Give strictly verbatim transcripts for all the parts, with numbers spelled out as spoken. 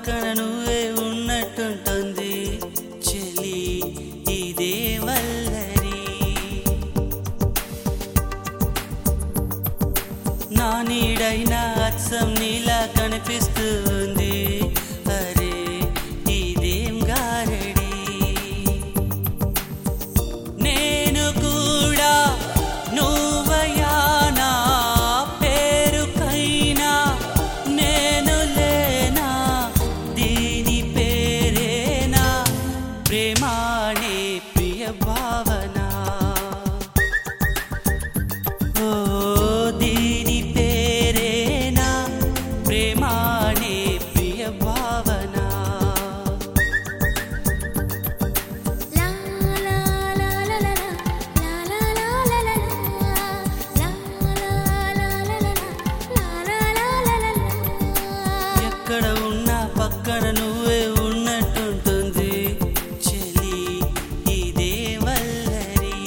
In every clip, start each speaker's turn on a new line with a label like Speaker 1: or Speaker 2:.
Speaker 1: పక్కన నువ్వే ఉన్నట్టుంటుంది చెలి ఇదే వల్లరి. నా నీడైనా అచ్చం నీలా కనిపిస్తుంది అరే ఇదేం గారడి. నేను కూడా నువ్వయానా పేరుకైనా నేను లేనా దీని పేరేనా ప్రేమానే ప్రియ భావన. ఓ దీని పేరేనా ప్రేమానే ప్రియ భావన. ఎక్కడ ఉన్నా పక్కన నువ్వే ఉన్నట్టుంటుంది చెలి ఇదే వల్లరి.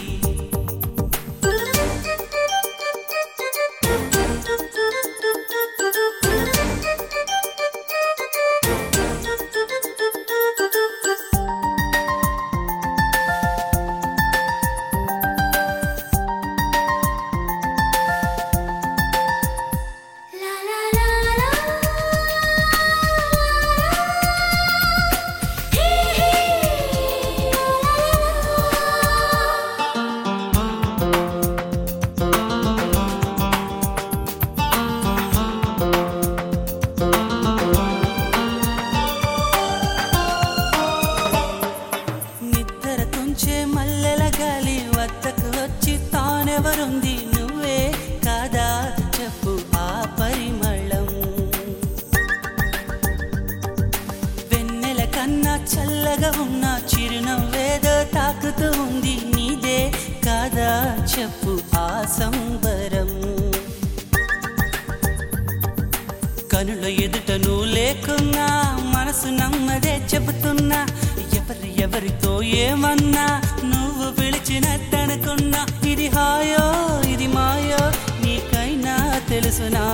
Speaker 1: నిద్ర తుంచే మల్లెల గాలి వద్దకు వచ్చి తానెవరుంది నువ్వే కాదా చెప్పు ఆ పరిమళం. వెన్నెల కన్నా చల్లగా ఉన్న చిరునవ్వేదో తాకుతూ ఉంది నీదే కాదా చెప్పు ఆ సంబరం. కనుల ఎదుట నువ్వు లేకున్నా మనసు నమ్మదే చెబుతున్నా ఎవరి ఎవరితో ఏమన్నా నువ్వు పిలిచినట్టనుకున్నా. ఇది హాయో ఇది మాయో నీకైనా తెలుసునా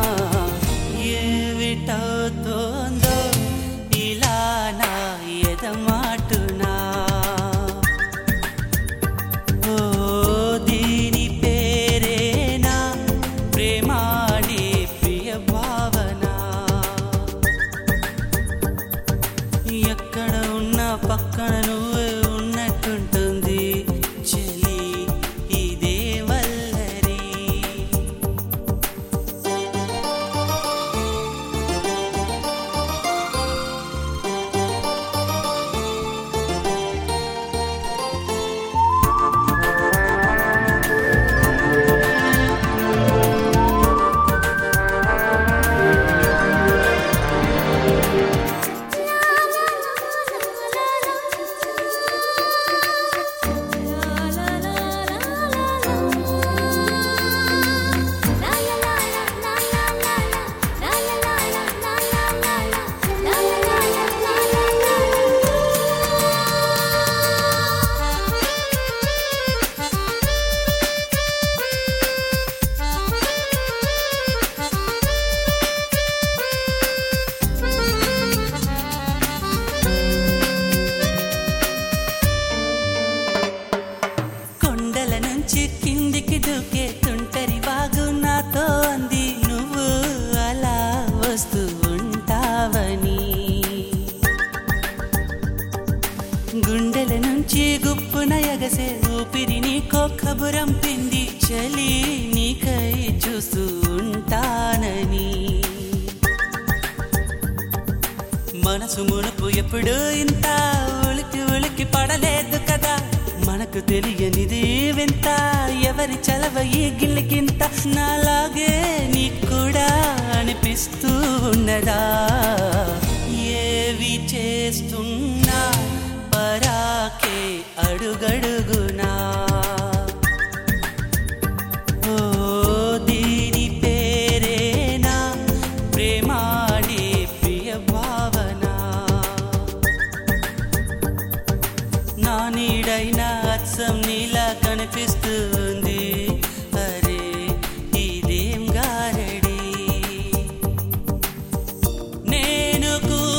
Speaker 1: ఏమిటవుతోందో ఇలా నా ఎదమాటునా. ఓ దీని పేరేనా ప్రేమానే ప్రియ భావన. ఎక్కడ ఉన్నా పక్కన నువ్వే ఉన్నట్టుంటుంది చెలి ఇదే వల్లరి. కొండల నుంచి కిందికి దూకే తుంటరి వాగు నాతో అంది నువ్వు అలా వస్తూ ఉంటావని. గుండెల నుంచి గుప్పున ఎగసే ఊపిరి నీకో కబురంపింది చలి నీకై చూస్తూ ఉంటానని. మనసు మునుపు ఎప్పుడు ఇంత ఉలికి ఉలికి పడలేదు కదా మనకు తెలియనిది వింత ఎవరి చలవ ఈ గిల్లికింత. నాలాగే నీకు కూడా అనిపిస్తూ ఉన్నదా ఏవి చేస్తున్నా పరాకే అడుగడుగునా. ఓ దీని పేరేనా ప్రేమానే ప్రియ భావన. నా నీడైనా అచ్చం నీలా కనిపిస్తుంది అరే ఇదేం గారడి. నేను